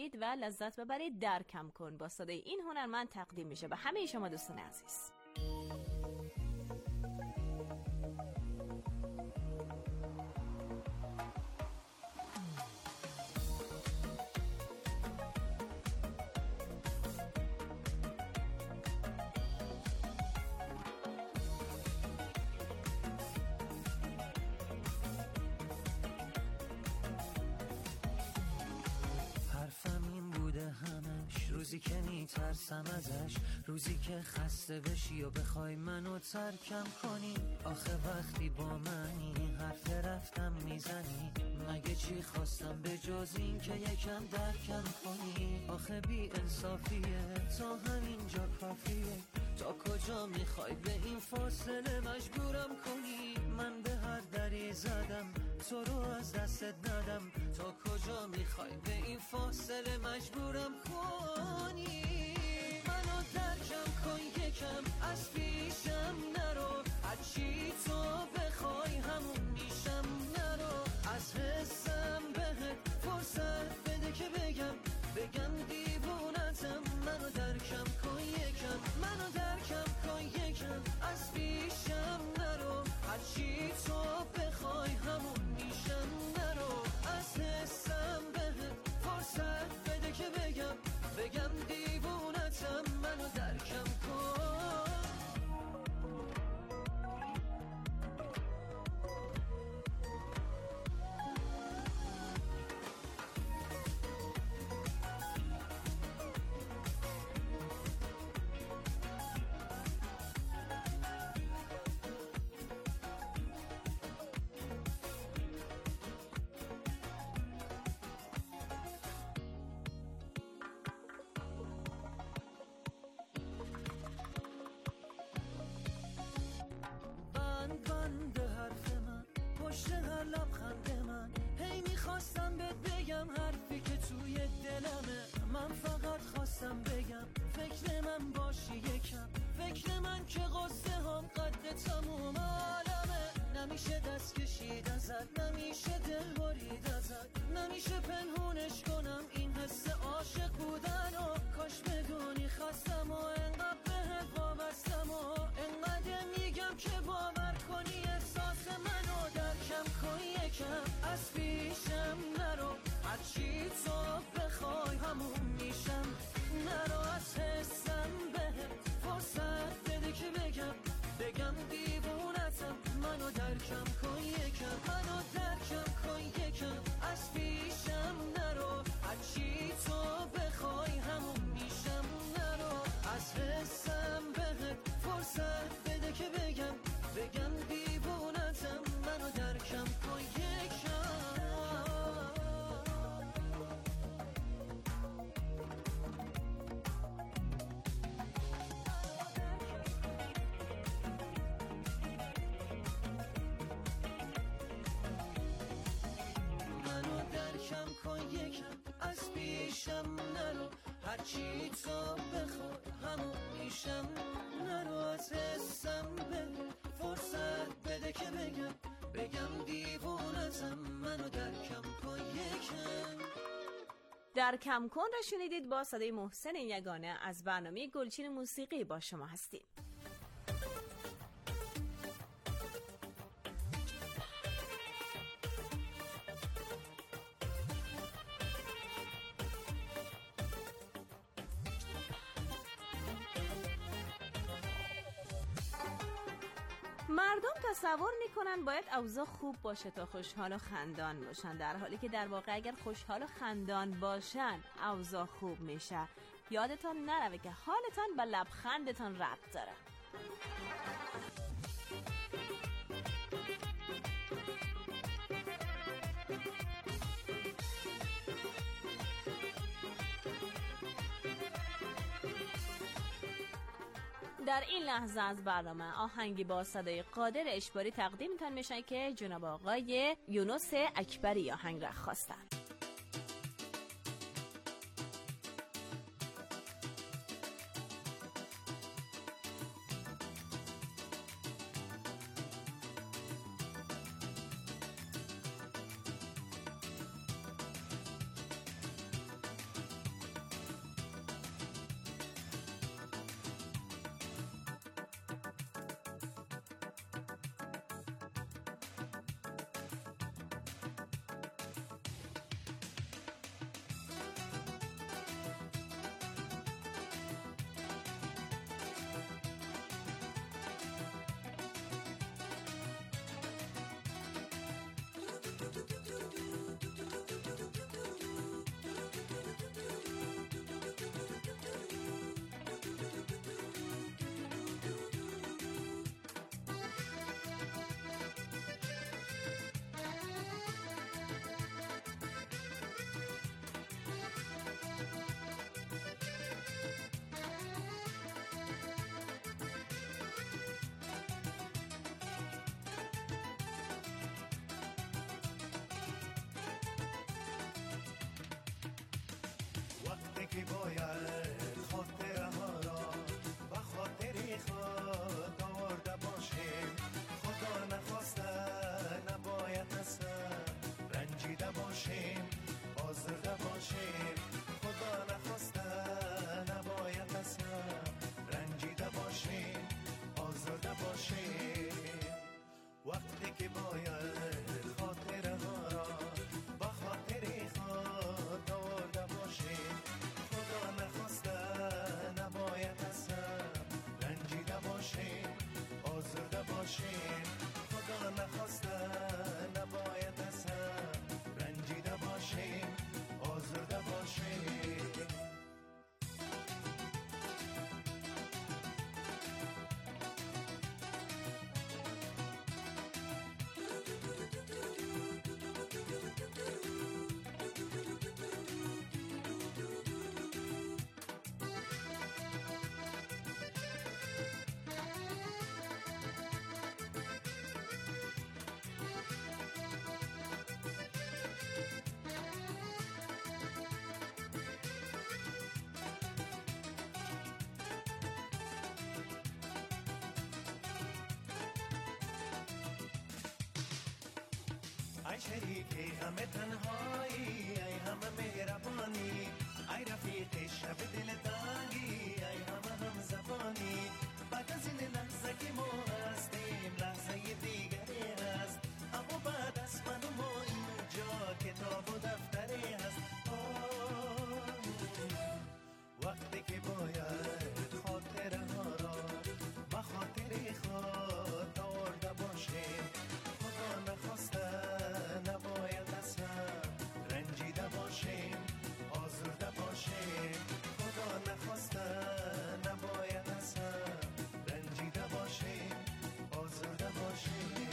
بشنوید و لذت ببرید. درکم کن با صدای این هنرمند تقدیم میشه به همه شما دوستان عزیز. روزی که میترسم ازش، روزی که خسته بشی و بخوای منو ترکم کنی. آخه وقتی با منی حرف رفتم میزنی، مگه چی خواستم به جز این که یکم درکم کنی. آخه بی انصافیه تا همینجا کافیه، تا کجا میخوای به این فاصله مجبورم کنی. من به هر دری زدم تو رو از دستت ندم، تا کجا میخوای به این فاصله مجبورم کنی. منو درکم کن یکم، از پیشم نرو، هرچی تو بخوای همون میشم. نرو از حسم بهت فرصت بده که بگم دیوونتم. منو درکم کن یکم، منو درکم کن یکم، از پیشم نرو، هرچی تو بخوای همون میشم. نرو از حسم بهت فرصت بده که بگم دیوونتم. منو درکم کن. لبخند من هی میخواستم بهت بگم حرفی که توی دلمه. من فقط خواستم بگم فکر من باشی یکم، فکر من که قصه هم قد تموم عالمه. نمیشه دست کشید ازت، نمیشه دل برید ازت، نمیشه پنهونش کنم این حس عاشق بودن. و کاش بدونی خستم و انقدر بهت وابستم، و انقدر میگم که باور کنی احساس منو. درکم کن یکم، از پیشم نرو، هرچی تو بخوای همون میشم. نرو از حسم بهت فرصت بده که بگم دیوونتم. منو درکم کن یکم، منو درکم کن یکم، از پیشم نرو، هرچی تو بخوای همون میشم. نرو از حسم بهت فرصت بده که بگم دیوونتم. منو درکم کن یکم. منو درکم کن یکم، از پیشم نرو، هرچی تو بخوای همون میشم. نرو از حسم بده فرصت بده که بگم دیوونتم. منو درکم کن یکم. درکم کن را شنیدید با صدای محسن یگانه از برنامه گلچین موسیقی. با شما هستیم. مردم تصور میکنن باید اوضاع خوب باشه تا خوشحال و خندان باشن، در حالی که در واقع اگر خوشحال و خندان باشن اوضاع خوب میشه. یادتان نروه که حالتان به لبخندتان ربط داره. در این لحظه از برنامه آهنگی با صدای قادر اجباری تقدیمتان میشه که جناب آقای یونس اکبری آهنگ را خواستن. که باید خاطره ها را و خاطری خود آورده باشیم. خدا نخواسته نباید اصلا رنجیده باشیم، آزرده باشیم. خدا نخواسته نباید اصلا رنجیده باشیم، آزرده باشیم. وقتی که باید خاطره ها را با خاطری خود آورده باشیم. خدا نخواسته نباید اصلا رنجیده باشیم، آزرده باشیم. خدا نخواسته نباید اصلا رنجیده باشیم، آزرده باشیم. ای شریکی همه تنهایی، ای همه مهربانی، ای رفیق شب دل تنگی، ای همه هم زبانی. بعد از این لحظه که ما هستیم لحظه دیگری هست، اما بعد از من و ما اینجا کتاب و دفتری هست. وقتی که باید خاطره ها را با خاطری خود آورده باشیم. خدا نخواسته نباید اصلا رنجیده باشیم، آزرده باشیم. خدا نخواسته نباید اصلا رنجیده باشیم، آزرده باشیم.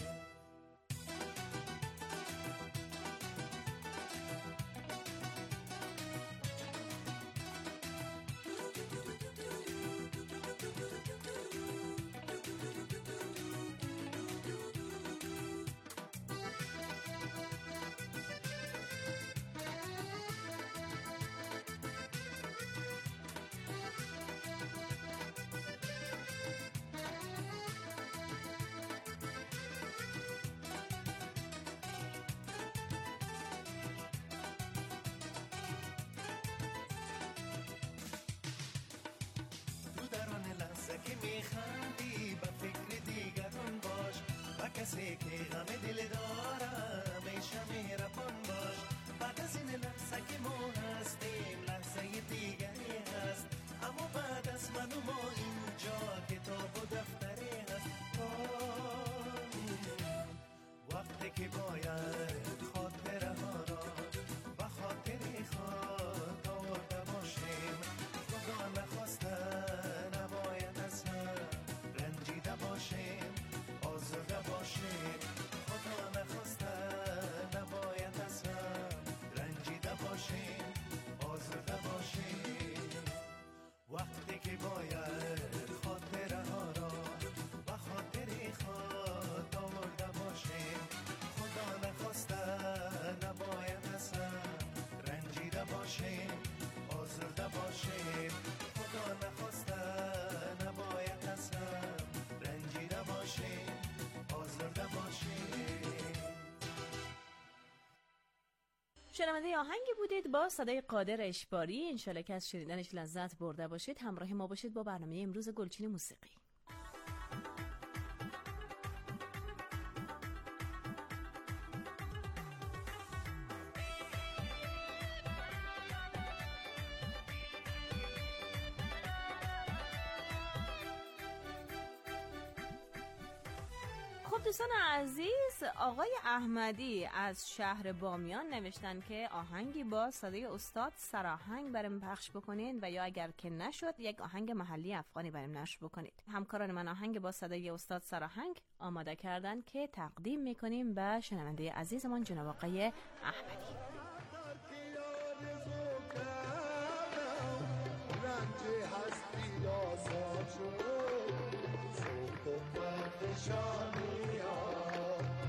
که میخندی به فکر دیگران باش، و کسی که غم دل داره همیشه مهربان باش. بعد از این لحظه که ما هستیم لحظه دیگری هست، اما بعد از من و ما اینجا کتاب و دفتری هست. وقتی که باید خاطره ها را و خاطری خود آورده باشیم. خدا نخواسته نباید اصلا رنجیده باشیم، آزرده باشیم. خدا نخواسته نباید اصلا رنجیده باشیم، آزرده باشیم. وقتی که باید خاطره ها را و خاطری خود آورده باشیم. خدا نخواسته نباید اصلا رنجیده باشیم، آزرده باشیم. خدا نخواسته نباید اصلا رنجیده باشیم، آزرده باشیم. شنونده آهنگی بودید با صدای قادر اشباری. انشالله که از شنیدنش لذت برده باشید. همراه ما باشید با برنامه امروز گلچین موسیقی. خب دوستان عزیز، آقای احمدی از شهر بامیان نوشتن که آهنگی با صدای استاد سراهنگ برام پخش بکنید و یا اگر که نشد یک آهنگ محلی افغانی برام نشر بکنید. همکاران من آهنگ با صدای استاد سراهنگ آماده کردن که تقدیم میکنیم به شنونده عزیزمان جناب آقای احمدی.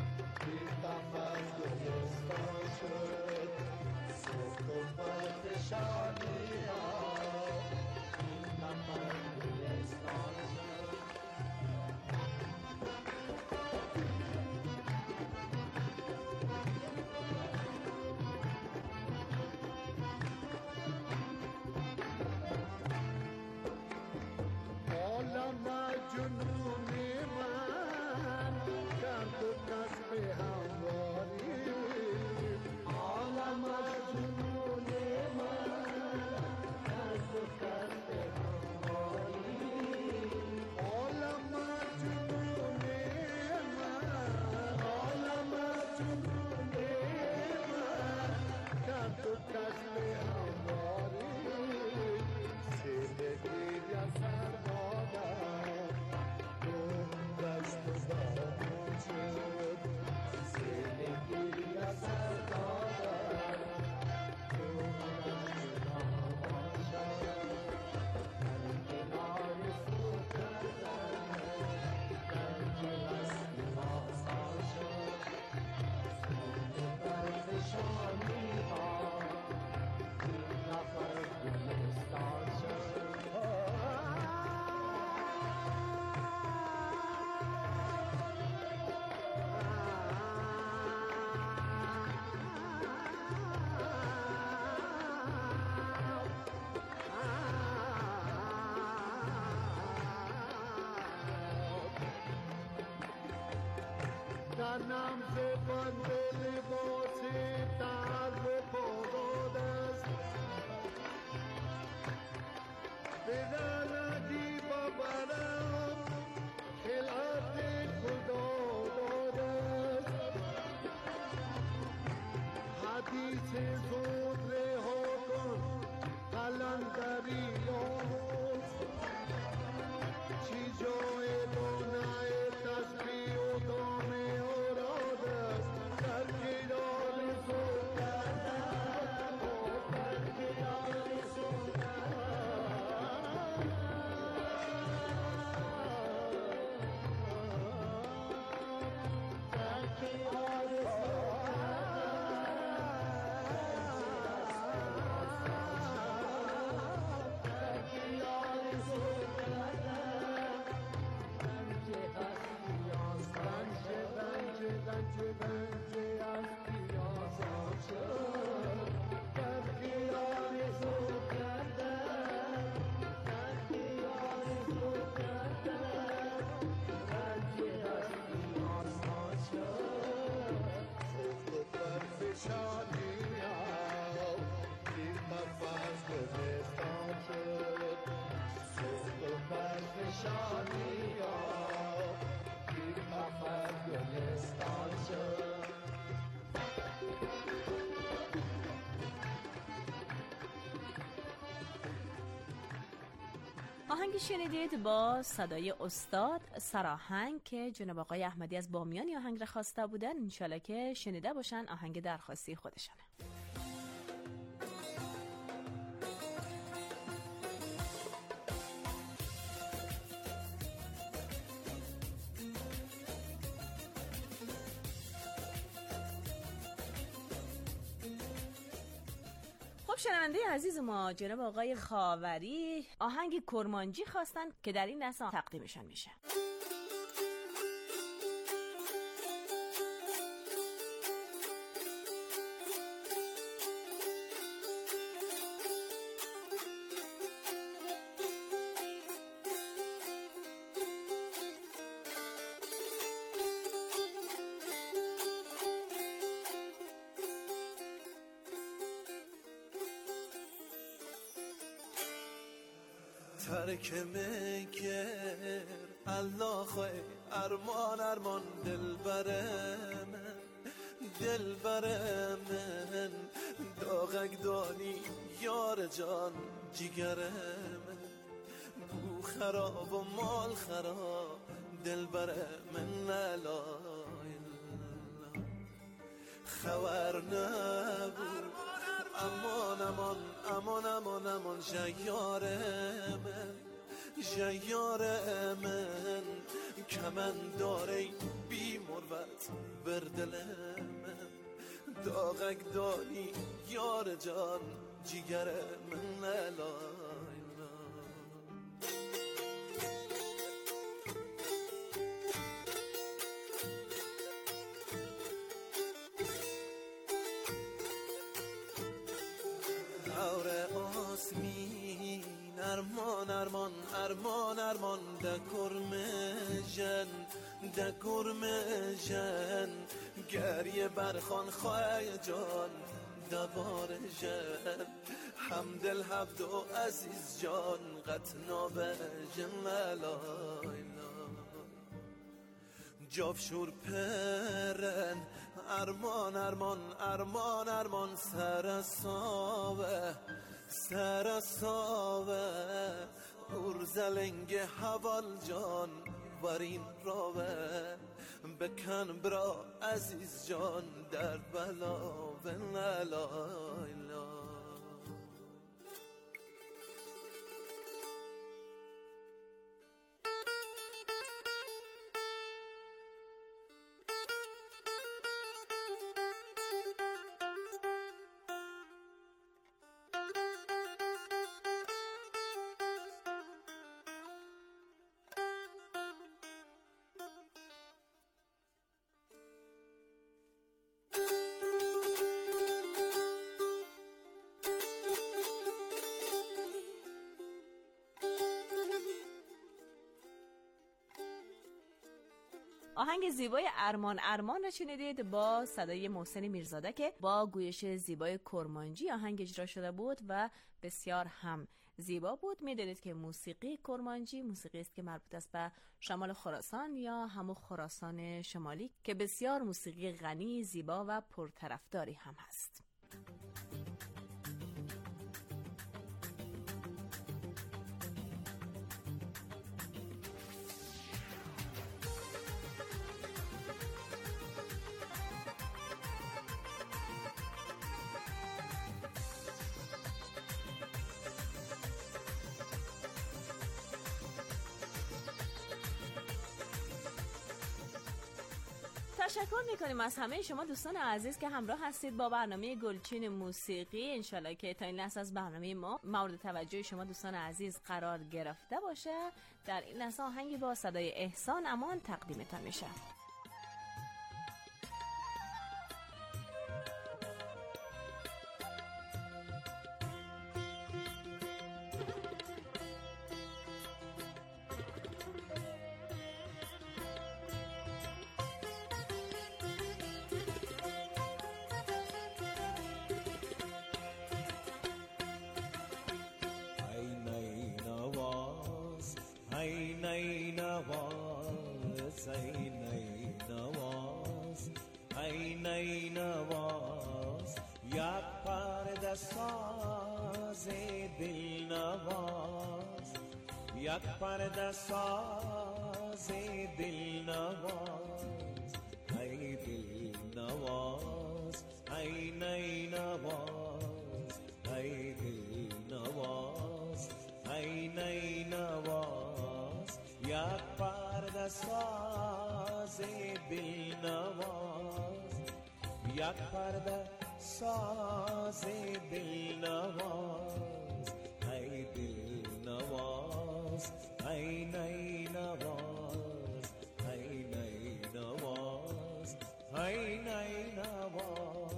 شد صبح و فشانی ها نفر گلستان عالم جنون من کرد و کسب همواری عالم جنون من کرد و کسب همواری عالم جنون من عالم جنون من کرد و کسب همواری زندگی یا سرمادر تو دست و دامون شد زندگی یا سرمادر تو دست و دامون شد در کنار سو کردن در جلستی آسان شد سود برفشانی ها این نفر گلستان شد تنم ز بند لباس در باد است بداندی ببرم خلعت خدا داد است حدیث زود رها کن قلندری آموز چی جای لونه تسبیح و دام اوراد است در کنار زود کردن در کنار زود آهنگی شنیدید با صدای استاد سراهنگ که جناب آقای احمدی از بامیان آهنگ را خواسته بودن. انشالله که شنیده باشن، آهنگ درخواستی خودشانه. خب شنونده عزیز ما، جناب آقای خاوری آهنگ کرمانجی خواستن که در این لحظه تقدیمشان میشه. ترک مگر الله خواه ارمان دل بر من داغک دانی یار جان جگر من بو خراب و مال خراب دل بر من نلای خبر نبود امان جیار من کمن داره بی مروت بر دل من داغک دانی یار جان جیگر من لیلا ارمان ده کرمجن گریه برخان خواه جان دبار جن همدل هبد و عزیز جان قطنا به جملایلا جافشور پرن ارمان سرساوه ارزلنگ حوال جان ورین راوه بکن برا عزیز جان در بلا بلالایلا آهنگ زیبای ارمان را شنیدید با صدای محسن میرزاده که با گویش زیبای کرمانجی آهنگ اجرا شده بود و بسیار هم زیبا بود. میدونید که موسیقی کرمانجی موسیقی است که مربوط است به شمال خراسان یا همون خراسان شمالی که بسیار موسیقی غنی، زیبا و پرطرفداری هم هست. تشکر میکنیم از همه شما دوستان عزیز که همراه هستید با برنامه گلچین موسیقی. انشالله که تا این لحظه از برنامه ما مورد توجه شما دوستان عزیز قرار گرفته باشه. در این لحظه آهنگی با صدای احسان امان تقدیمتان میشه. ای نواز یک پرده ساز دل نواز یک پرده ساز دل نواز ای دل نواز ای نی نواز ای دل نواز ای نی نواز یک پرده ساز دل نواز یک پرده ساز دل نواز ای دل نواز ای نی نواز ای نی نواز ای نی نواز.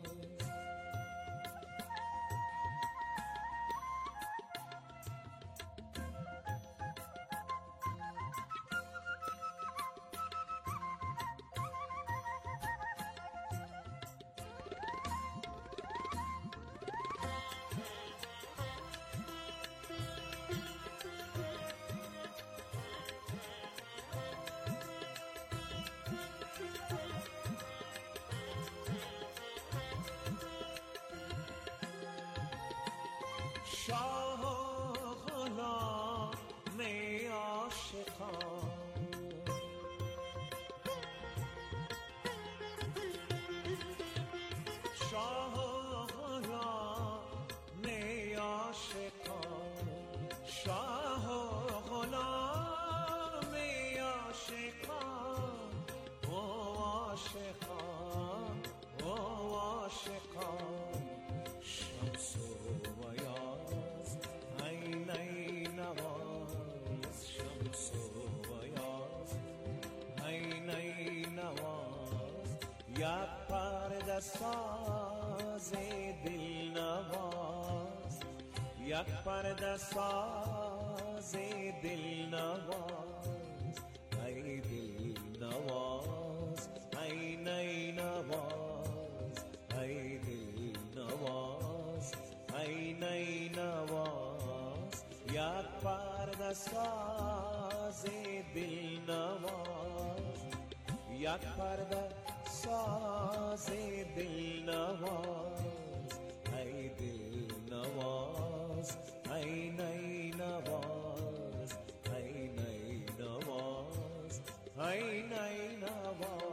شاه و غلام عاشقان شاه و غلام عاشقان شاه و غلام عاشقان او عاشقان او عاشقان شمس و یک پرده ساز دل نواز، یک پرده ساز دل نواز، ای دل نواز، ای نی نواز، ای دل نواز، ای نی نواز، یک پرده ساز دل نواز، یک پرده ساز دل نواز، ای دل نواز، ای نی نواز، ای نی نواز، ای نی نواز.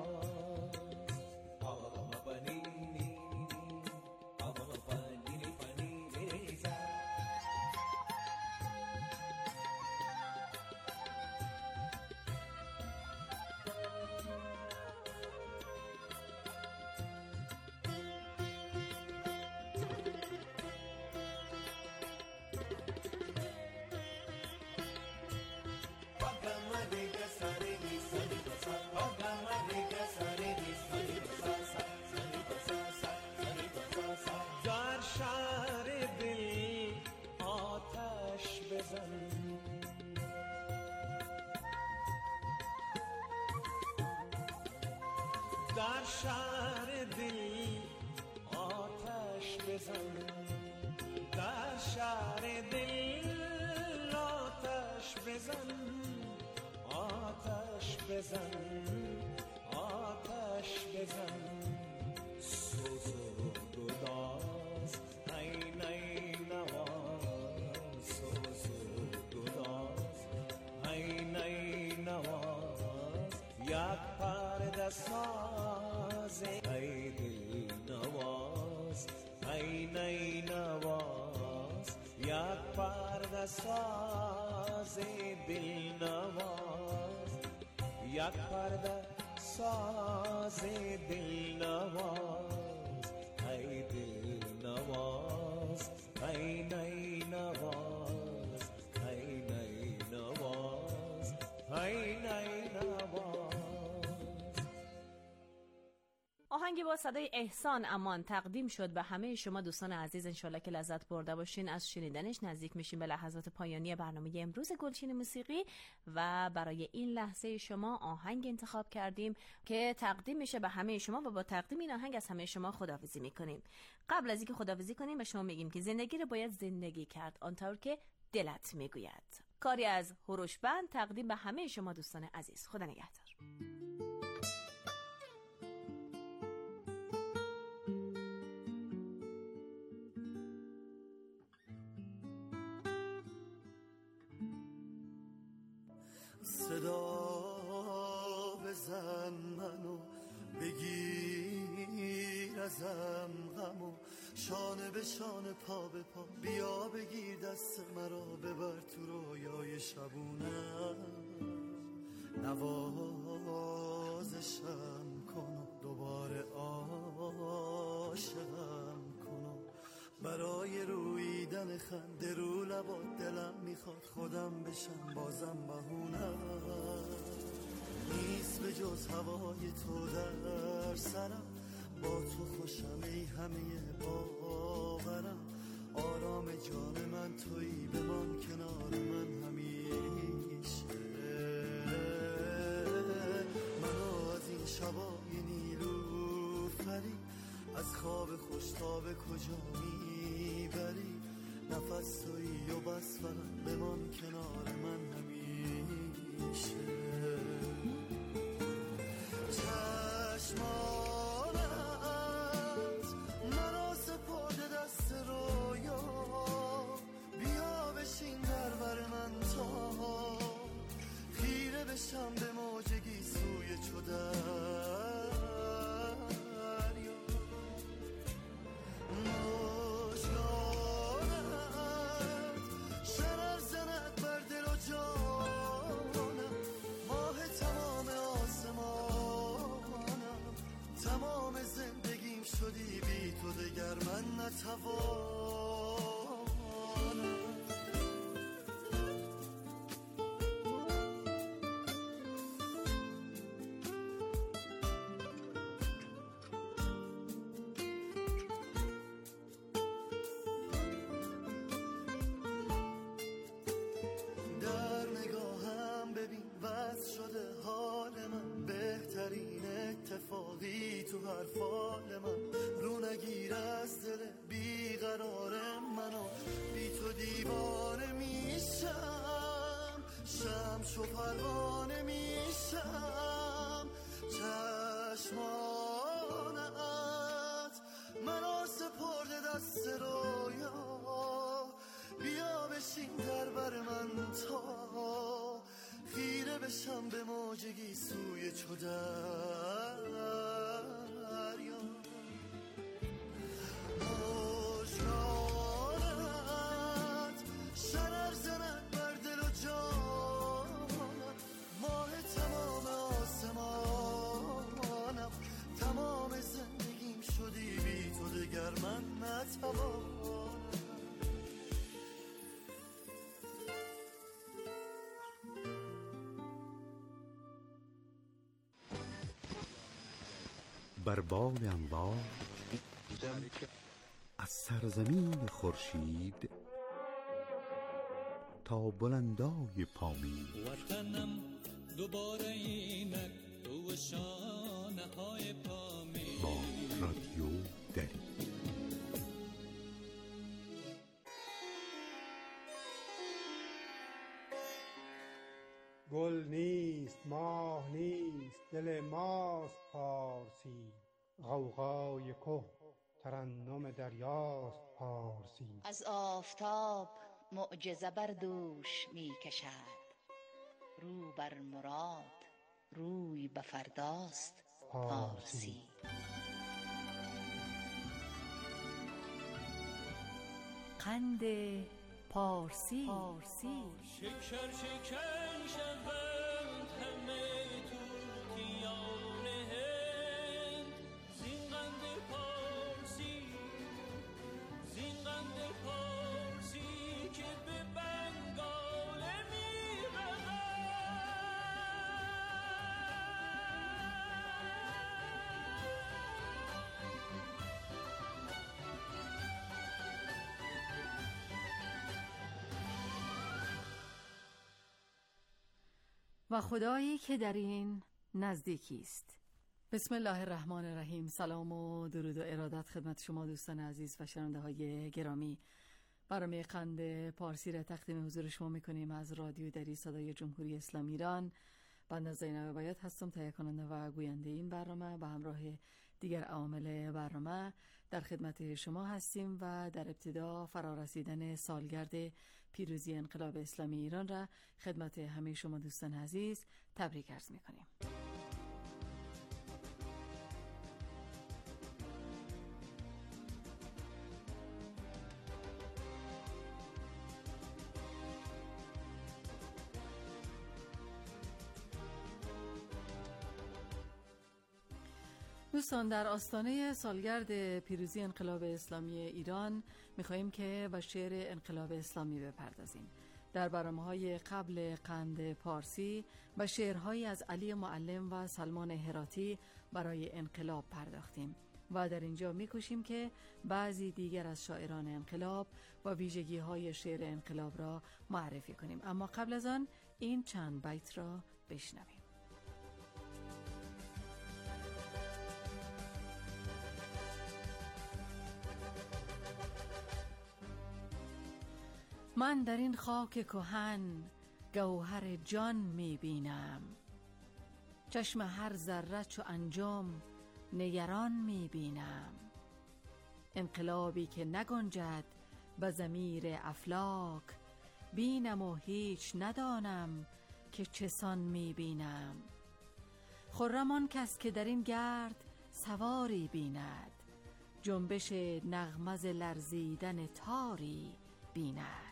در شهر دل آتش بزن، در شهر دل آتش بزن، آتش بزن، آتش بزن، سوز و گداز، ای نی نواز، سوز و گداز، ای نی نواز، یک پرده ساز ای دل نواز، ای نی نواز، یک پرده ساز دل نواز، یک پرده ساز دل نواز، ای دل نواز، ای نی نواز، ای نی نواز، ای نی نواز. آهنگی با صدای احسان امان تقدیم شد به همه شما دوستان عزیز. انشالله که لذت برده باشین از شنیدنش. نزدیک میشیم به لحظات پایانی برنامه امروز گلچین موسیقی و برای این لحظه شما آهنگ انتخاب کردیم که تقدیم میشه به همه شما و با تقدیم این آهنگ از همه شما خداحافظی میکنیم. قبل از اینکه خداحافظی کنیم به شما میگیم که زندگی رو باید زندگی کرد آنطور که دلت میگوید. کاری از هوروش بند تقدیم به همه شما دوستان عزیز. خدا نگهدار. صدا بزن منو بگیر ازم غمو، شانه به شانه پا به پا بیا بگیر دست مرا ببر تو رویای شبونم، نوازشم کن دوباره عاشقم کن، برای رویدن خنده رو لبات دلم میخواد خودم بشم بازم بهونم، نیست به جز هوای تو در سرم، با تو خوشم ای همه باورم، آرام جان من تویی بمان کنار من همیشه، منو از این شبای نیلوفری از خواب خوش تا به کجا میبری، نفس تویی و بس فقط بمان کنار من همیشه، چشمانت مرا سپرده دست رویا، بیا بشین در بر من تا خیره بشم به موجگی سوی چو دریا، مژگانت شرر زند بر دل و جانم، تا خیره بشم به موجگی سوی چو دریا مژگانت شرر زند بر دل و جانم ماه تمام آسمانم تمام زندگیم شدی بی تو دگر من نتوانم بر باد انبار از سرزمین خورشید تا بلندای پامید وطنم دوباره اینک تو شانه های پامید با رادیو دری. گل نیست ماه نیست دل ماست پارسی غوغای که ترنم دریاست پارسی از آفتاب معجزه بر دوش می کشد رو بر مراد روی به فرداست پارسی قند پارسی شکر شکن شوند همه توتیان هند زین قند پارسی که به بنگال می و خدایی که در این نزدیکی است. بسم الله الرحمن الرحیم. سلام و درود و ارادت خدمت شما دوستان عزیز و شنونده های گرامی. برنامه قند پارسی را تقدیم حضور شما میکنیم از رادیو دری صدای جمهوری اسلامی ایران. بنده زینب بیات هستم، تهیه کننده و گوینده این برنامه. به همراه دیگر عوامل برنامه در خدمت شما هستیم و در ابتدا فرارسیدن سالگرد پیروزی انقلاب اسلامی ایران را خدمت همه شما دوستان عزیز تبریک عرض میکنیم. دوستان، در آستانه سالگرد پیروزی انقلاب اسلامی ایران می‌خواهیم که به شعر انقلاب اسلامی بپردازیم. در برنامه‌های قبل قند پارسی به شعرهایی از علی معلم و سلمان هراتی برای انقلاب پرداختیم و در اینجا می‌کوشیم که بعضی دیگر از شاعران انقلاب و ویژگی‌های شعر انقلاب را معرفی کنیم. اما قبل از آن این چند بیت را بشنویم. من در این خاک کهن گوهر جان میبینم، چشم هر ذره چو انجم نگران میبینم. انقلابی که نگنجد به ضمیر افلاک، بینم و هیچ ندانم که چسان میبینم. خرم آن کس که در این گرد سواری بیند، جنبش نغمز لرزیدن تاری بیند.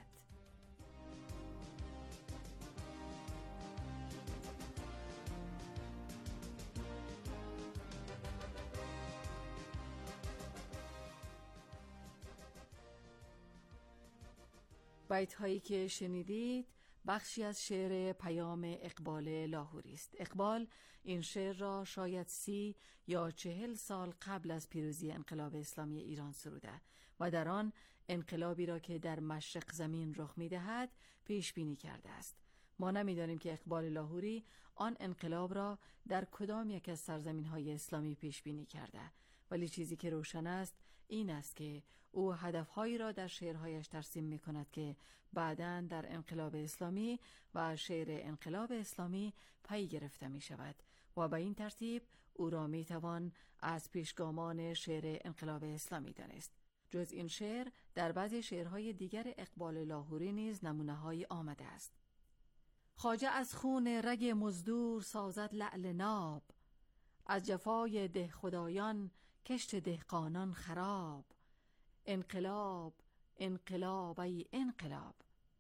بیت هایی که شنیدید بخشی از شعر پیام اقبال لاهوری است. اقبال این شعر را شاید 30 یا 40 سال قبل از پیروزی انقلاب اسلامی ایران سروده و در آن انقلابی را که در مشرق زمین رخ می‌دهد پیش بینی کرده است. ما نمی‌دانیم که اقبال لاهوری آن انقلاب را در کدام یک از سرزمین‌های اسلامی پیش بینی کرده، ولی چیزی که روشن است این است که او هدفهایی را در شعرهایش ترسیم می‌کند که بعداً در انقلاب اسلامی و شعر انقلاب اسلامی پی گرفته می‌شود و به این ترتیب او را می‌توان از پیشگامان شعر انقلاب اسلامی دانست. جز این شعر در بعضی شعرهای دیگر اقبال لاهوری نیز نمونه‌هایی آمده است. خواجه از خون رگ مزدور سازد لعل ناب، از جفای ده خدایان کشت دهقانان خراب. انقلاب انقلاب ای انقلاب.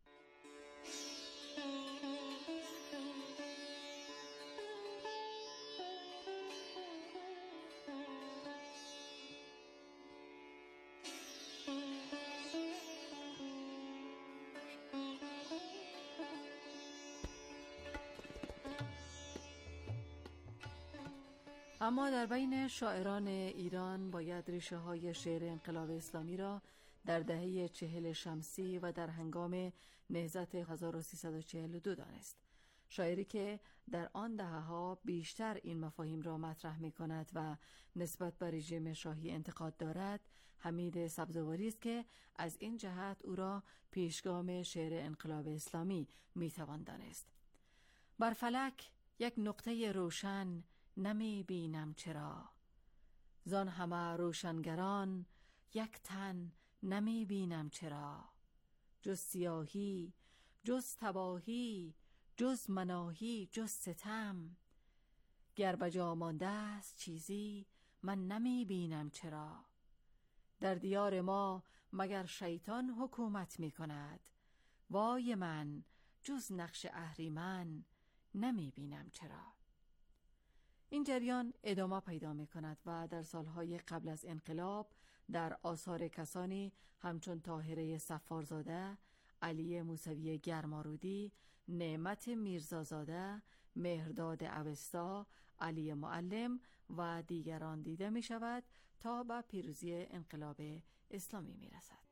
اما در بین شاعران ایران باید ریشه های شعر انقلاب اسلامی را در دهه 40 شمسی و در هنگام نهضت 1342 دانست. شاعری که در آن دهه‌ها بیشتر این مفاهیم را مطرح می کند و نسبت بر رژیم شاهی انتقاد دارد، حمید سبزواری است که از این جهت او را پیشگام شعر انقلاب اسلامی می توان دانست. بر فلک یک نقطه روشن نمی بینم چرا، زان همه روشنگران یک تن نمی بینم چرا. جز سیاهی، جز تباهی، جز مناهی، جز ستم، گر بجا مانده است چیزی من نمی بینم چرا. در دیار ما مگر شیطان حکومت می کند، وای من جز نقش اهریمن نمی بینم چرا. این جریان ادامه پیدا می کند و در سالهای قبل از انقلاب در آثار کسانی همچون طاهره صفارزاده، علی موسوی گرمارودی، نعمت میرزازاده، مهرداد اوستا، علی معلم و دیگران دیده می شود تا به پیروزی انقلاب اسلامی می رسد.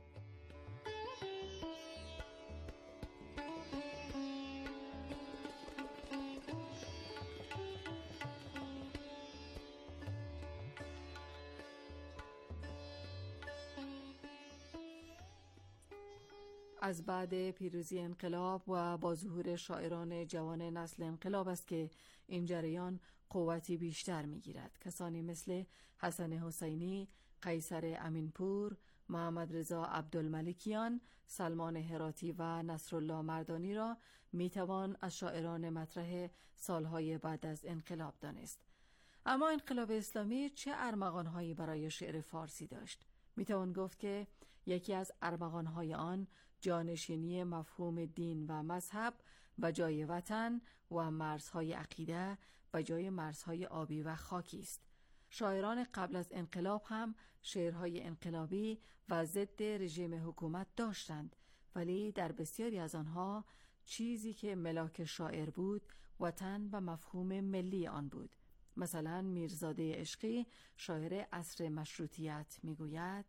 از بعد پیروزی انقلاب و با ظهور شاعران جوان نسل انقلاب است که این جریان قوتی بیشتر می‌گیرد. کسانی مثل حسن حسینی، قیصر امینپور، محمد رضا عبدالملکیان، سلمان هراتی و نصرالله مردانی را میتوان از شاعران مطرح سالهای بعد از انقلاب دانست. اما انقلاب اسلامی چه ارمغان‌هایی برای شعر فارسی داشت؟ میتوان گفت که یکی از ارمغان‌های آن جانشینی مفهوم دین و مذهب و جای وطن و مرزهای عقیده و جای مرزهای آبی و خاکی است. شاعران قبل از انقلاب هم شعرهای انقلابی و ضد رژیم حکومت داشتند، ولی در بسیاری از آنها چیزی که ملاک شاعر بود وطن و مفهوم ملی آن بود. مثلا میرزاده عشقی شاعر عصر مشروطیت میگوید: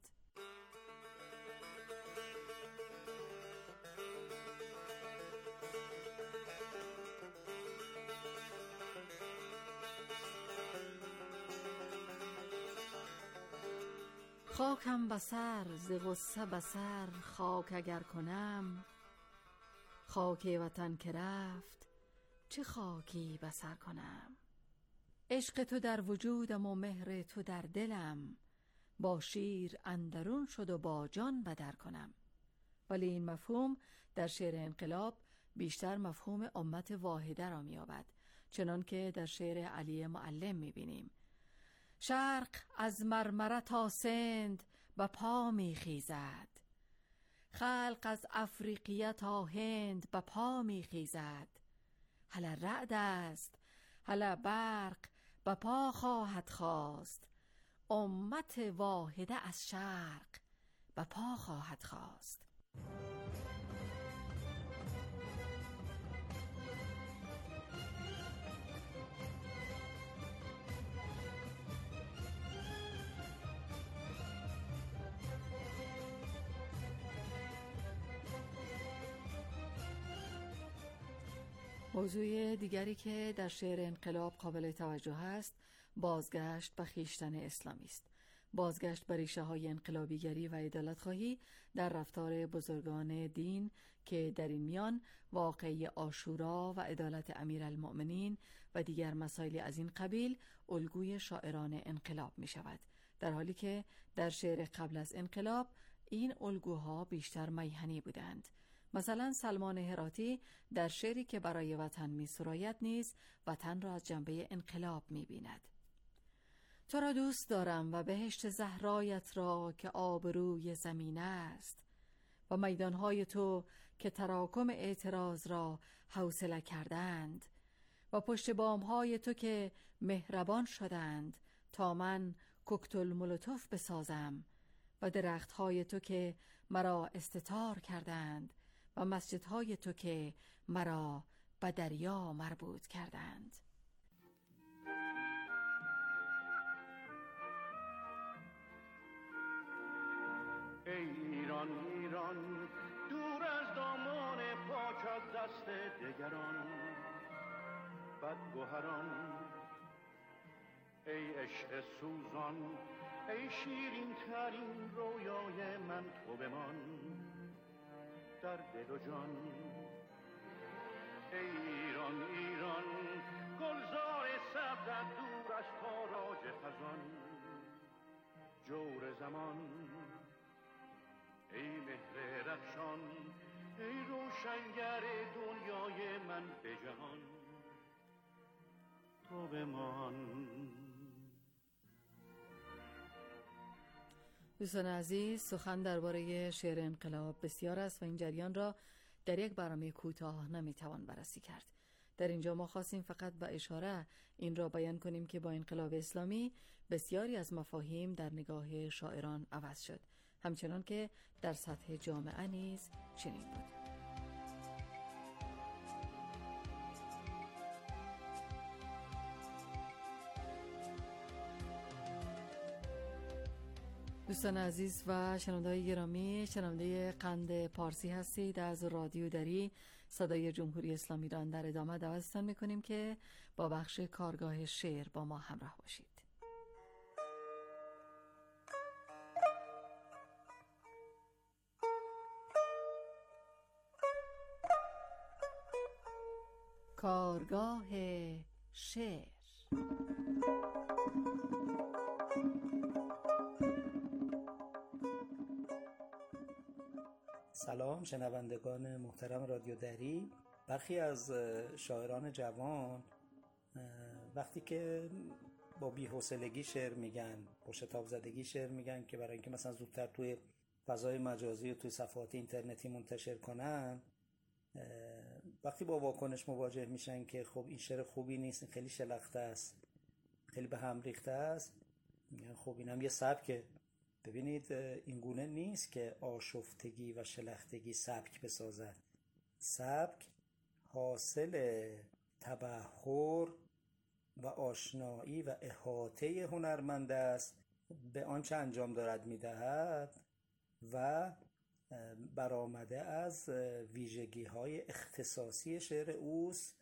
خاکم بسر ز غصه بسر خاک اگر کنم، خاک وطن که رفت چه خاکی بسر کنم. عشق تو در وجودم و مهر تو در دلم، با شیر اندرون شد و با جان بدر کنم. ولی این مفهوم در شعر انقلاب بیشتر مفهوم امت واحده را می‌یابد، چنان که در شعر علی معلم می‌بینیم: شرق از مرمره تا سند به پا می خیزد، خلق از افریقیه تا هند به پا می خیزد. هله رعد است، هله برق به پا خواهد خواست، امت واحده از شرق به پا خواهد خواست. موضوع دیگری که در شعر انقلاب قابل توجه است بازگشت به خویشتن اسلامی است. بازگشت به ریشه های انقلابیگری و عدالت‌خواهی در رفتار بزرگان دین که در این میان واقعه عاشورا و عدالت امیرالمؤمنین و دیگر مسائل از این قبیل الگوی شاعران انقلاب می شود. در حالی که در شعر قبل از انقلاب این الگوها بیشتر میهنی بودند. مثلا سلمان هراتی در شعری که برای وطن می سراید نیز وطن را از جنبه انقلاب می بیند. تو را دوست دارم و بهشت زهرایت را که آبروی زمین است و میدانهای تو که تراکم اعتراض را حوصله کردند و پشت بامهای تو که مهربان شدند تا من کوکتل مولوتوف بسازم و درختهای تو که مرا استتار کردند و مسجدهای تو که مرا به دریا مربوط کردند. ای ایران ایران دور از دامان پاک از دست دگران بدگوهران، ای عشق سوزان ای شیرین ترین رویای من تو بمان در دل و جان. ای ایران ایران گلزار سبزت دور از تاراج خزان جور زمان، ای مهر رخشان ای روشنگر دنیای من به جهان تو بمان. دوستان عزیز، سخن درباره شعر انقلاب بسیار است و این جریان را در یک برنامه کوتاه نمیتوان بررسی کرد. در اینجا ما خواستیم فقط به اشاره این را بیان کنیم که با انقلاب اسلامی بسیاری از مفاهیم در نگاه شاعران عوض شد، همچنان که در سطح جامعه نیز چنین بود. دوستان عزیز و شنونده‌های گرامی، شنونده قند پارسی هستید از رادیو دری صدای جمهوری اسلامی ایران. در ادامه دعوتتان می‌کنیم که با بخش کارگاه شعر با ما همراه باشید. کارگاه شعر. سلام شنوندگان محترم رادیو دری. برخی از شاعران جوان وقتی که با بی‌حوصلگی شعر میگن، با شتاب زدگی شعر میگن که برای اینکه مثلا زودتر توی فضای مجازی و توی صفحات اینترنتی منتشر کنن، وقتی با واکنش مواجه میشن که خب این شعر خوبی نیست، این خیلی شلخته است، خیلی به هم ریخته است، میگن خب اینم یه سبکه. ببینید این گونه نیست که آشفتگی و شلختگی سبک بسازد. سبک حاصل تبحر و آشنایی و احاطه هنرمند است به آنچه انجام دارد میدهد و برآمده از ویژگی‌های اختصاصی شعر اوست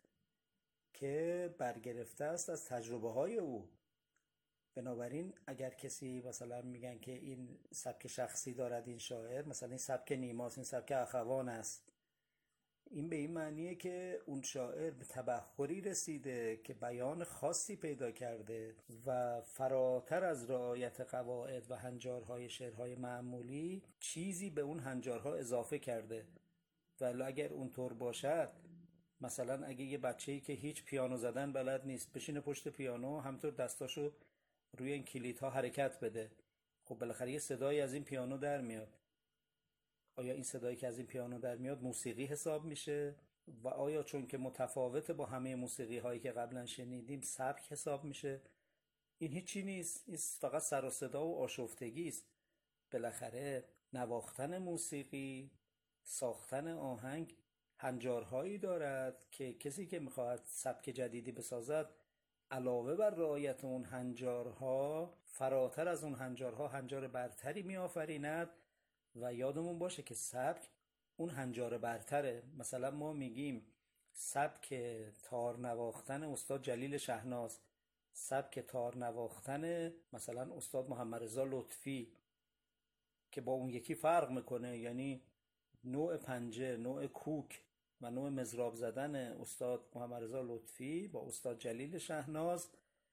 که برگرفته است از تجربه‌های او. بنابراین اگر کسی مثلا میگن که این سبک شخصی دارد این شاعر، مثلا این سبک نیماست، این سبک اخوان است، این به این معنیه که اون شاعر به تبحری رسیده که بیان خاصی پیدا کرده و فراتر از رعایت قواعد و هنجارهای شعرهای معمولی چیزی به اون هنجارها اضافه کرده. ولی اگر اونطور باشد، مثلا اگه یه بچه‌ای که هیچ پیانو زدن بلد نیست بشینه پشت پیانو همطور دستاشو روی این کلیدها حرکت بده، خب بالاخره یه صدایی از این پیانو در میاد. آیا این صدایی که از این پیانو در میاد موسیقی حساب میشه؟ و آیا چون که متفاوت با همه موسیقی هایی که قبلا شنیدیم سبک حساب میشه؟ این هیچی نیست، این فقط سر و صدا و آشفتگی است. بالاخره نواختن موسیقی، ساختن آهنگ هنجارهایی دارد که کسی که میخواهد سبک جدیدی بسازد علاوه بر رعایت اون هنجارها، فراتر از اون هنجارها هنجار برتری میآفریند و یادمون باشه که سبک اون هنجار برتره. مثلا ما میگیم سبک تار نواختن استاد جلیل شهناز، سبک تار نواختن مثلا استاد محمد رضا لطفی که با اون یکی فرق میکنه، یعنی نوع پنجه، نوع کوک و نوع مزراب زدن استاد محمد رضا لطفی با استاد جلیل شهناز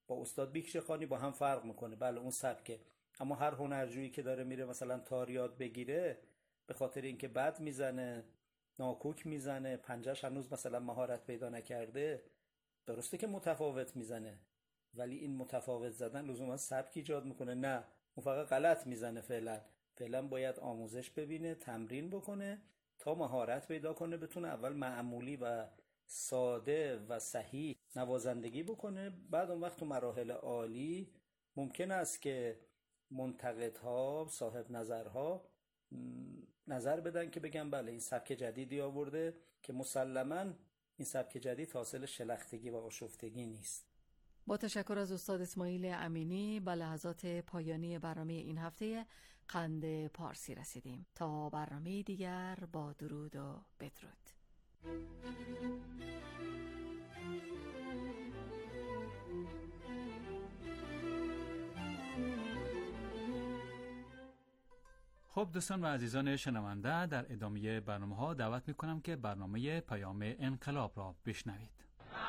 با استاد بیکشخانی با هم فرق میکنه. بله اون سبکه، اما هر هنرجویی که داره میره مثلا تار یاد بگیره، به خاطر اینکه بد میزنه، ناکوک میزنه، پنجهش هنوز مثلا مهارت پیدا نکرده، درسته که متفاوت میزنه، ولی این متفاوت زدن لزوما سبک ایجاد میکنه؟ نه، اون فقط غلط میزنه. فعلا باید آموزش ببینه، تمرین بکنه تا مهارت پیدا کنه، بتونه اول معمولی و ساده و صحیح نوازندگی بکنه. بعد اون وقت تو مراحل عالی ممکن است که منتقدها، صاحب نظرها نظر بدن که بگن بله این سبک جدیدی آورده، که مسلماً این سبک جدید حاصل شلختگی و آشفتگی نیست. با تشکر از استاد اسماعیل امینی، به لحظات پایانی برنامه این هفته قند پارسی رسیدیم. تا برنامه دیگر با درود و بدرود. خب دوستان و عزیزان شنونده، در ادامه برنامه‌ها دعوت می‌کنم که برنامه پیام انقلاب را بشنوید.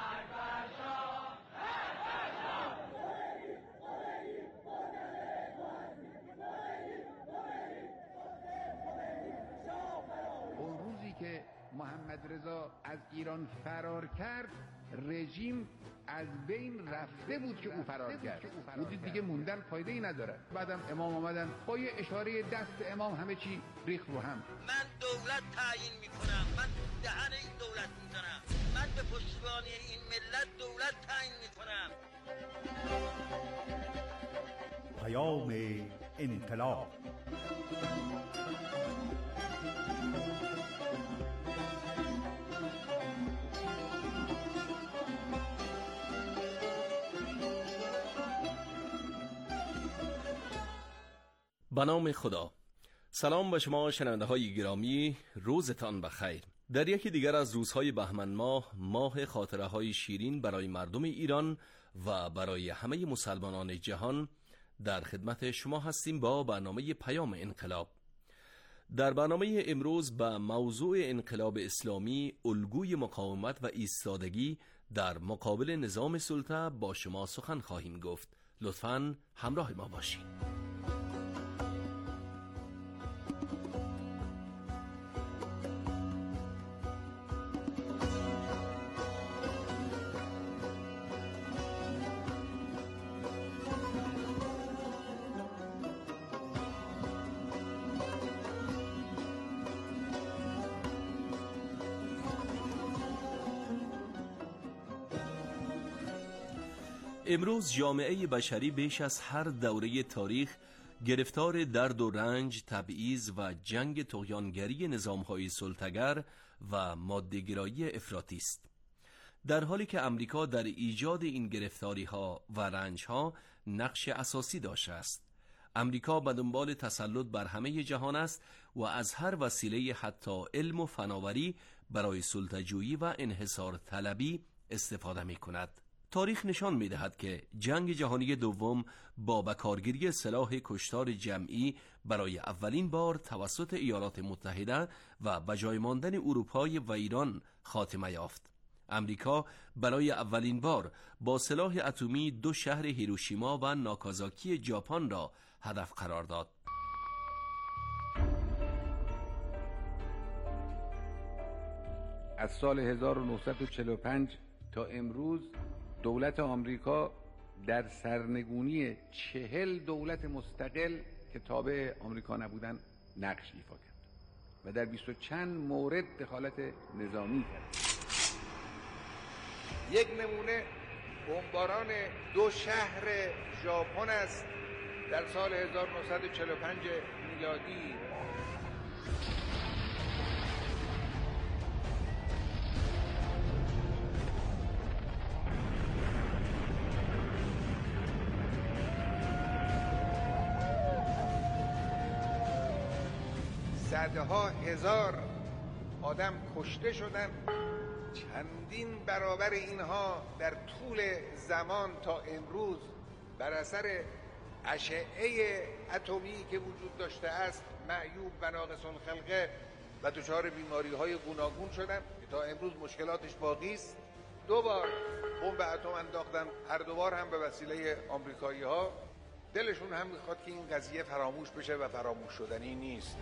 اون روزی که محمد رضا از ایران فرار کرد، رژیم از بین رفته بود که او فرار کرد. بودید دیگه موندن فایده ای نداره. بعدم امام آمدن با یه اشاره دست امام همه چی ریخت رو هم. من دولت تعیین میکنم، من دهن این دولت میزنم، من به پشتیبانی این ملت دولت تعیین میکنم. پیام انقلاب. به نام خدا. سلام به شما شنونده های گرامی، روزتان بخیر. در یکی دیگر از روزهای بهمن ماه خاطره های شیرین برای مردم ایران و برای همه مسلمانان جهان، در خدمت شما هستیم با برنامه پیام انقلاب. در برنامه امروز به موضوع انقلاب اسلامی، الگوی مقاومت و ایستادگی در مقابل نظام سلطه با شما سخن خواهیم گفت. لطفاً همراه ما باشید. امروز جامعه بشری بیش از هر دوره تاریخ گرفتار درد و رنج، تبعیض و جنگ طغیانگری نظام‌های سلطه‌گر و ماده‌گرایی افراطی است. در حالی که امریکا در ایجاد این گرفتاری‌ها و رنج‌ها نقش اساسی داشته است. امریکا به دنبال تسلط بر همه جهان است و از هر وسیله حتی علم و فناوری برای سلطه‌جویی و انحصار طلبی استفاده می‌کند. تاریخ نشان می‌دهد که جنگ جهانی دوم با بکارگیری سلاح کشتار جمعی برای اولین بار توسط ایالات متحده و به جای ماندن اروپای و ایران خاتمه یافت. امریکا برای اولین بار با سلاح اتمی 2 شهر هیروشیما و ناکازاکی ژاپن را هدف قرار داد. از سال 1945 تا امروز دولت آمریکا در سرنگونی 40 دولت مستقل که تابع آمریکا نبودن نقش ایفا کرد و در 20 و چند مورد دخالت نظامی کرد. یک نمونه بمباران 2 شهر ژاپن است در سال 1945 میلادی. صدها هزار آدم کشته شدند. چندین برابر اینها در طول زمان تا امروز بر اثر اشعه اتمی که وجود داشته است معیوب و ناقص الخلقه و دچار بیماری‌های گوناگون شدند که تا امروز مشکلاتش باقی است 2 بار بمب اتم انداختن، هر 2 بار هم به وسیله آمریکایی‌ها. دلشون هم میخواد که این قضیه فراموش بشه و فراموش شدنی نیست.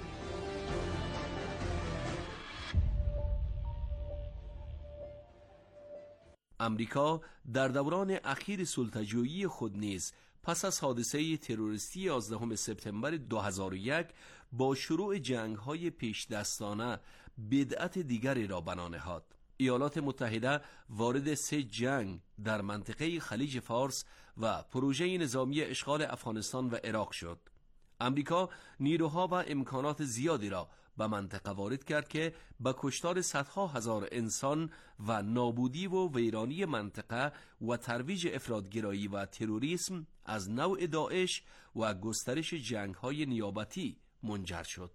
امریکا در دوران اخیر سلطه‌جویی خود نیز پس از حادثه تروریستی 11 سپتامبر 2001 با شروع جنگ‌های پیش دستانه بدعت دیگری را بنا نهاد. ایالات متحده وارد 3 جنگ در منطقه خلیج فارس و پروژه نظامی اشغال افغانستان و عراق شد. امریکا نیروها و امکانات زیادی را به منطقه وارد کرد که به کشتار صدها هزار انسان و نابودی و ویرانی منطقه و ترویج افراطگرایی و تروریسم از نوع داعش و گسترش جنگ‌های نیابتی منجر شد.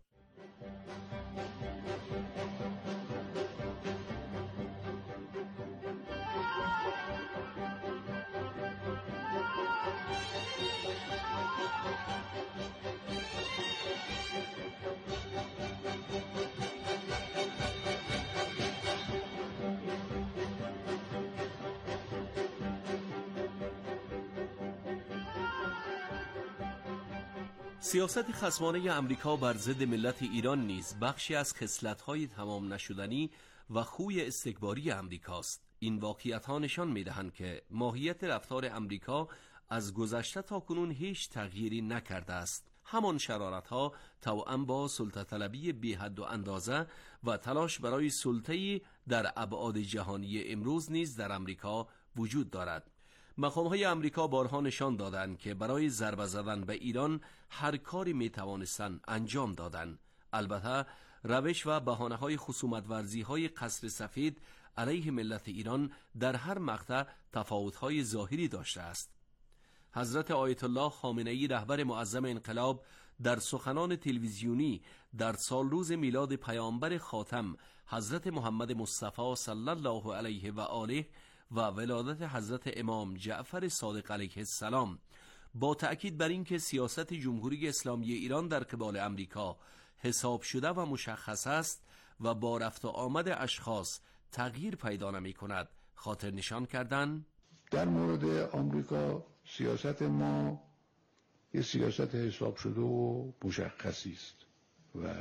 سیاست خصمانه امریکا بر ضد ملت ایران نیز بخشی از خصلت‌های تمام نشدنی و خوی استکباری امریکاست. این واقعیت‌ها نشان می‌دهند که ماهیت رفتار امریکا از گذشته تا کنون هیچ تغییری نکرده است. همان شرارت‌ها توأم با سلطه طلبی بی حد و اندازه و تلاش برای سلطه‌ای در ابعاد جهانی امروز نیز در امریکا وجود دارد. مقام‌های امریکا بارها نشان دادند که برای ضربه زدن به ایران هر کاری می‌توانستند انجام دادند. البته روش و بهانه‌های خصومت‌ورزی‌های قصر سفید علیه ملت ایران در هر مقطع تفاوت‌های ظاهری داشته است. حضرت آیت الله خامنه‌ای رهبر معظم انقلاب در سخنان تلویزیونی در سال روز میلاد پیامبر خاتم حضرت محمد مصطفی صلی الله علیه و آله و ولادت حضرت امام جعفر صادق علیه السلام با تأکید بر اینکه سیاست جمهوری اسلامی ایران در قبال امریکا حساب شده و مشخص است و با رفت و آمد اشخاص تغییر پیدا نمی کند خاطر نشان کردند در مورد آمریکا سیاست ما یه سیاست حساب شده و مشخصی است و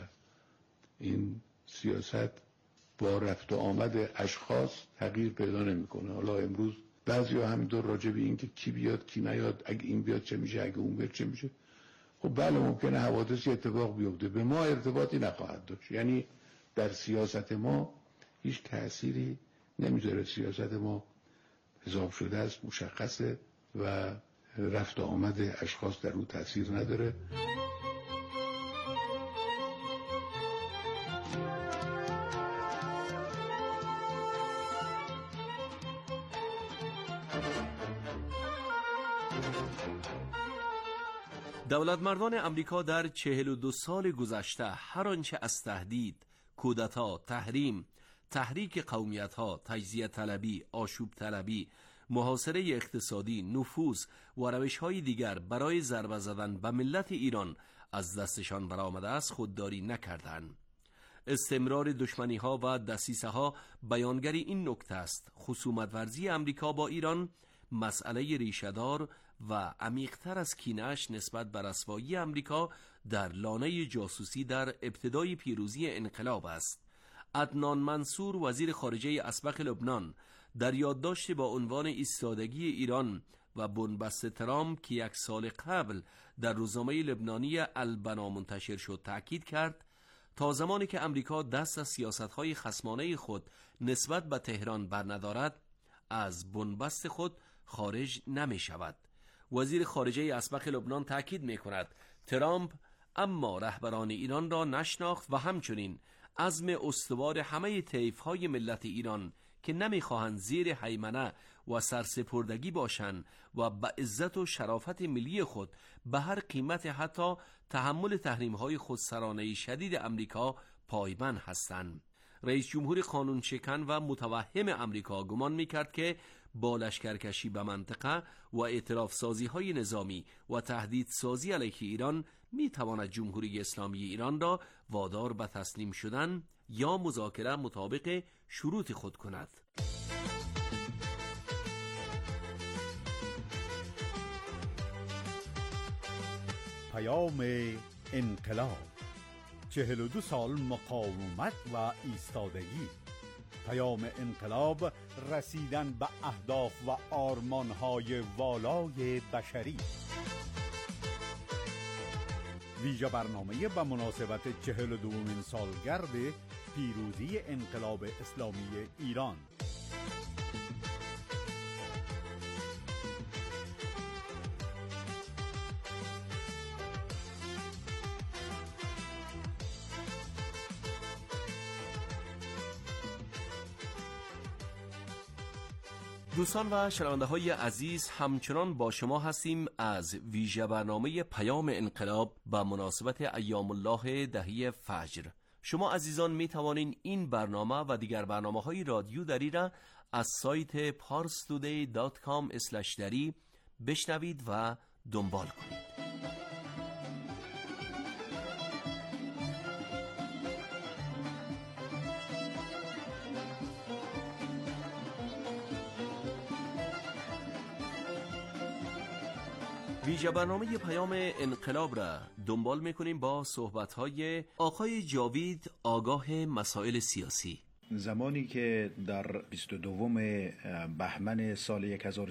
این سیاست با رفت و آمد اشخاص تغییر پیدا نمیکنه. حالا امروز بعضیا همینطور راجع به این که کی بیاد کی نیاد، اگه این بیاد چه میشه، اگه اون بیاد چه میشه. خب بله ممکنه حوادثی اتفاق بیفته، به ما ارتباطی نخواهد داشت. یعنی در سیاست ما هیچ تأثیری نمیذاره. سیاست ما حساب شده است، مشخصه و رفت و آمد اشخاص در اون تأثیر نداره. دولتمردان امریکا در 42 سال گذشته هر آنچه از تهدید، کودتا، تحریم، تحریک قومیت‌ها، تجزیه طلبی، آشوب طلبی، محاصره اقتصادی، نفوذ و روش‌های دیگر برای ضربه زدن به ملت ایران از دستشان برآمده است خودداری نکردند. استمرار دشمنی‌ها و دسیسه‌ها بیانگر این نکته است. خصومت‌ورزی امریکا با ایران مسئله ریشه‌دار و عمیق‌تر از کینه‌اش نسبت به رسوایی امریکا در لانه جاسوسی در ابتدای پیروزی انقلاب است. عدنان منصور وزیر خارجه اسبق لبنان در یادداشتی با عنوان ایستادگی ایران و بنبست ترامپ که 1 سال قبل در روزنامه لبنانی البنا منتشر شد تأکید کرد تا زمانی که امریکا دست از سیاست‌های خصمانه خود نسبت به تهران برندارد از بنبست خود خارج نمی شود. وزیر خارجه اسبق لبنان تأکید می کند ترامپ اما رهبران ایران را نشناخت و همچنین عزم استوار همه طیف‌های ملت ایران که نمی‌خواهند زیر هیمنه و سرسپردگی باشند و به عزت و شرافت ملی خود به هر قیمت حتی تحمل تحریم‌های خودسرانه شدید امریکا پایبند هستند. رئیس جمهور قانون شکن و متوهم امریکا گمان می‌کرد که با لشکرکشی به منطقه و اعتراف سازی‌های نظامی و تهدید سازی علیه ایران می‌تواند جمهوری اسلامی ایران را وادار به تسلیم شدن یا مذاکره مطابق شروط خود کند. انقلاب 42 سال مقاومت و ایستادگی. پیام انقلاب رسیدن به اهداف و آرمان‌های والای بشری. ویژه برنامه به مناسبت 42مین سالگرد پیروزی انقلاب اسلامی ایران. دوستان و شنونده های عزیز، همچنان با شما هستیم از ویژه برنامه پیام انقلاب به مناسبت ایام الله دهی فجر. شما عزیزان می توانین این برنامه و دیگر برنامه های رادیو دری را از سایت parstoday.com/dari بشنوید و دنبال کنید. ویژه برنامه پیام انقلاب را دنبال میکنیم با صحبت‌های آقای جاوید آگاه مسائل سیاسی. زمانی که در 22 بهمن سال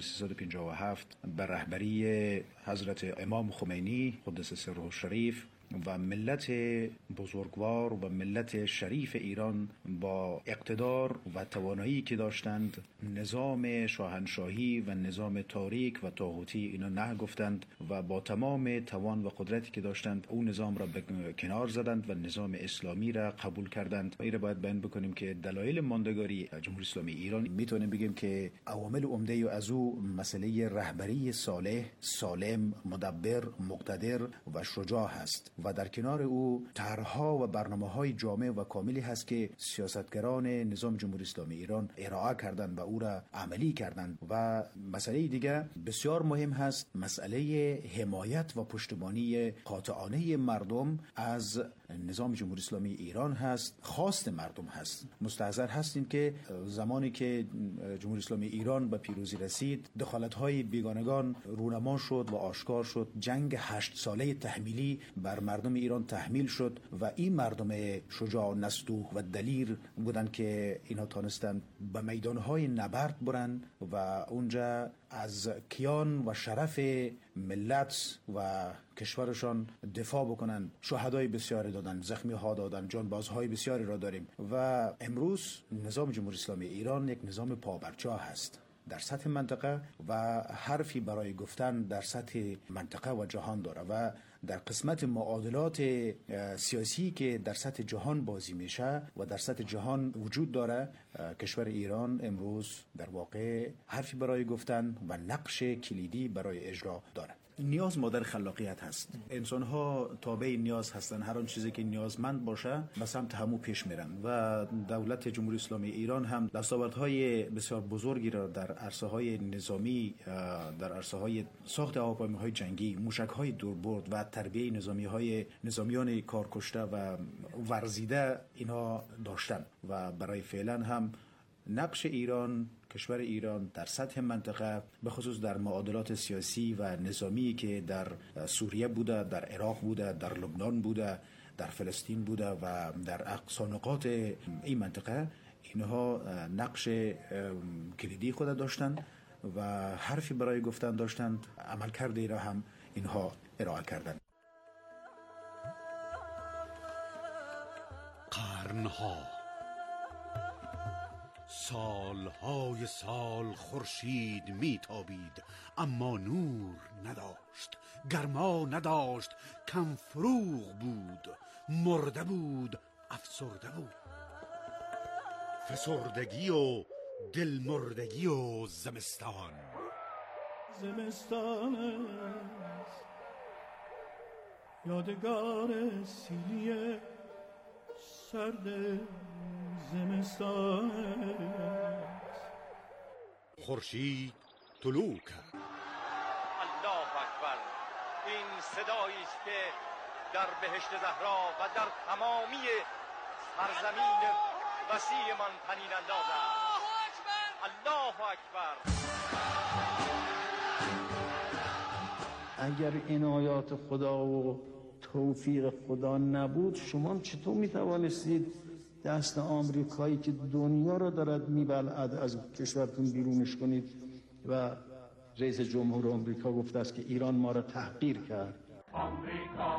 1357 به رهبری حضرت امام خمینی قدس سره الشریف و ملت بزرگوار و ملت شریف ایران با اقتدار و توانایی که داشتند نظام شاهنشاهی و نظام تاریک و طاغوتی اینا نه گفتند و با تمام توان و قدرتی که داشتند اون نظام را به کنار زدند و نظام اسلامی را قبول کردند. این را باید بیان بکنیم که دلایل ماندگاری جمهوری اسلامی ایران میتونیم بگیم که عوامل عمده از او مسئله رهبری صالح، سالم، مدبر، مقتدر و شجاع هست و در کنار او طرح‌ها و برنامه‌های جامع و کاملی هست که سیاستگران نظام جمهوری اسلامی ایران ارائه کردند و او را عملی کردند. و مسئله دیگه بسیار مهم هست، مسئله حمایت و پشتیبانی قاطعانه مردم از نظام جمهوری اسلامی ایران هست، خواست مردم هست. مستحضر هستیم که زمانی که جمهوری اسلامی ایران به پیروزی رسید، دخالت‌های بیگانگان رونما شد و آشکار شد. جنگ 8 ساله تحمیلی بر مردم ایران تحمیل شد و این مردم شجاع، نستوه و دلیر بودند که اینا تانستند به میدان‌های نبرد برند و اونجا از کیان و شرف ملت و کشورشان دفاع بکنن. شهدای بسیاری دادن، زخمی ها دادن، جانبازهای بسیاری را داریم و امروز نظام جمهوری اسلامی ایران یک نظام پابرجا هست در سطح منطقه و حرفی برای گفتن در سطح منطقه و جهان داره و در قسمت معادلات سیاسی که در سطح جهان بازی میشه و در سطح جهان وجود داره، کشور ایران امروز در واقع حرفی برای گفتن و نقش کلیدی برای اجرا داره. نیاز مادر خلاقیت هست. انسان ها تابع نیاز هستن. هر آن چیزی که نیازمند باشه به سمت همو پیش میرن و دولت جمهوری اسلامی ایران هم دستاوردهای بسیار بزرگی را در عرصه‌های نظامی، در عرصه‌های ساخت هواپیماهای جنگی، موشک‌های دوربرد و تربیت نظامیان کارکشته و ورزیده اینا داشتن و برای فعلا هم نقش ایران، کشور ایران در سطح منطقه به خصوص در معادلات سیاسی و نظامی که در سوریه بوده، در عراق بوده، در لبنان بوده، در فلسطین بوده و در اقصا نقاط این منطقه، اینها نقش کلیدی خود داشتند و حرفی برای گفتن داشتند. عملکردی را هم اینها ارائه کردند. قرنها، سالهای سال خورشید میتابید اما نور نداشت، گرما نداشت، کم فروغ بود، مرده بود، افسرده بود. فسردگی و دلمردگی و زمستان است، یادگار سیلی سرد زمستان است. خورشید طلوع کرد. الله اکبر. این صدایی است که در بهشت زهرا و در تمامی سرزمین وسیع من طنین انداز است. الله اکبر. اگر عنایات خدا و توفیق خدا نبود شما چطور میتوانستید دست آمریکایی که دنیا را دارد میبلعد از کشورتون بیرونش کنید؟ و رئیس جمهور آمریکا گفته است که ایران ما را تحقیر کرد. آمریکا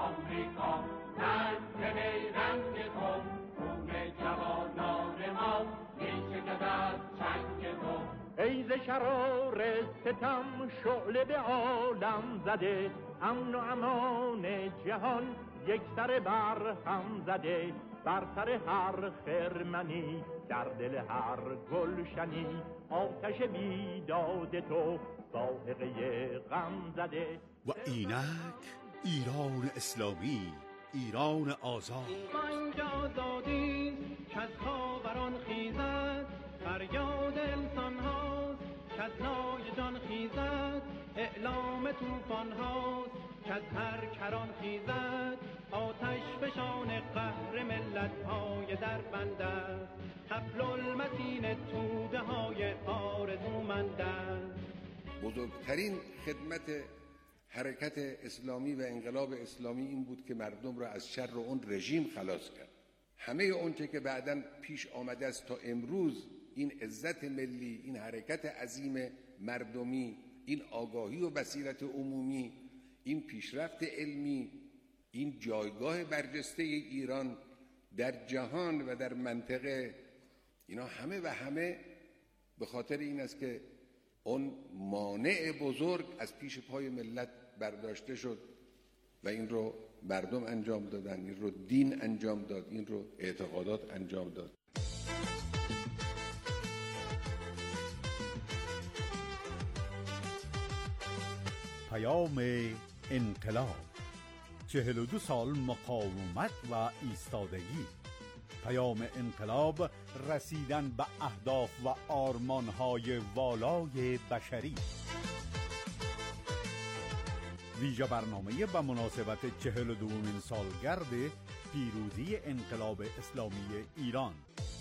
رنگ رنگ تو، خون جوانان ما میچکد از چنگ تو. ای ز شرار ستم شعله به عالم زده، امن و امان جهان یک سر بر هم زده. بر سر هر خرمنی در دل هر گلشنی، آتش بیداد تو صاعقه غم زده. و اینک ایران اسلامی، ایران آزاد. ما اینجا آزادی که از خاوران خیزد، فریاد انسان هاست که از نای جان خیزد. اعلام توفان هاست که از هر کران خیزد. آتش فشان قهر ملت های در بنده، حبل المتین توده های آرزومنده. بزرگترین خدمت حرکت اسلامی و انقلاب اسلامی این بود که مردم را از شر اون رژیم خلاص کرد. همه اونچه که بعداً پیش آمده است تا امروز، این عزت ملی، این حرکت عظیم مردمی، این آگاهی و بصیرت عمومی، این پیشرفت علمی، این جایگاه برجسته ایران در جهان و در منطقه، اینا همه و همه به خاطر این است که اون مانع بزرگ از پیش پای ملت برداشته شد و این رو مردم انجام دادن، این رو دین انجام داد، این رو اعتقادات انجام داد. پیام انقلاب، 42 سال مقاومت و ایستادگی. پیام انقلاب، رسیدن به اهداف و آرمان‌های والای بشری. ویژه برنامه به مناسبت 42مین سالگرد پیروزی انقلاب اسلامی ایران.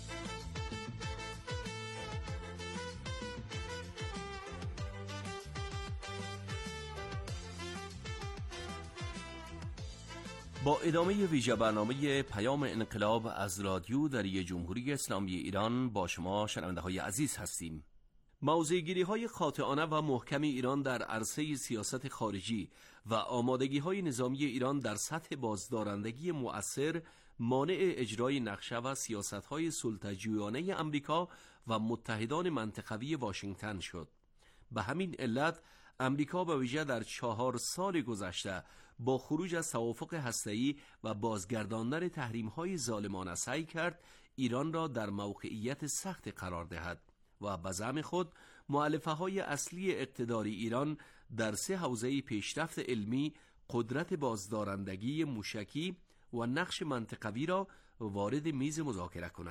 با ادامه ویژه برنامه پیام انقلاب از رادیو دری جمهوری اسلامی ایران با شما شنونده های عزیز هستیم. موضع‌گیری های خاطئانه و محکم ایران در عرصه سیاست خارجی و آمادگی های نظامی ایران در سطح بازدارندگی مؤثر مانع اجرای نقشه و سیاست های سلطه‌جویانه امریکا و متحدان منطقوی واشنگتن شد. به همین علت امریکا به ویژه در 4 سال گذشته با خروج از توافق هسته‌ای و بازگرداندن تحریم‌های ظالمانه سعی کرد ایران را در موقعیت سخت قرار دهد و به زعم خود مؤلفه‌های اصلی اقتداری ایران در 3 حوزه پیشرفت علمی، قدرت بازدارندگی موشکی و نقش منطقوی را وارد میز مذاکره کند.